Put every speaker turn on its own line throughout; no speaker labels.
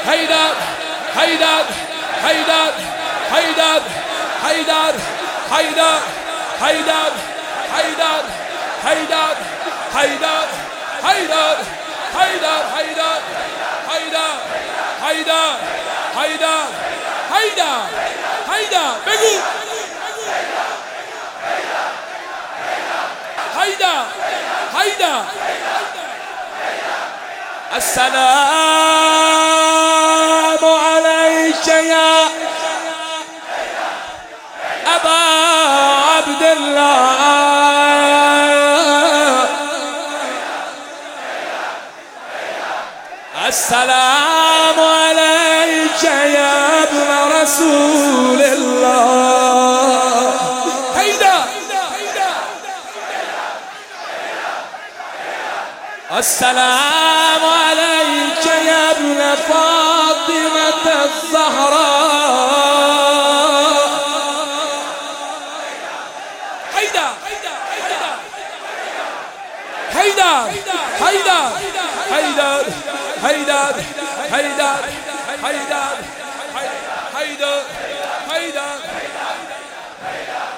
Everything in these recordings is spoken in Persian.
حيدر حيدر حيدر حيدر حيدر حيدر حيدر حيدر حيدر حيدر حيدر حيدر حيدر حيدر حيدر حيدر حيدر حيدر بگو حيدر حيدر السلام عليك يا أبا عبد الله السلام عليك يا ابن رسول الله حيدر السلام عليك يا ابن فاطمة الزهراء حيدر حيدر حيدر حيدر حيدر حيدر حيدر حيدر حيدر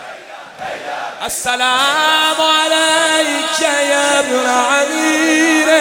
السلام عليك يا ابن عمير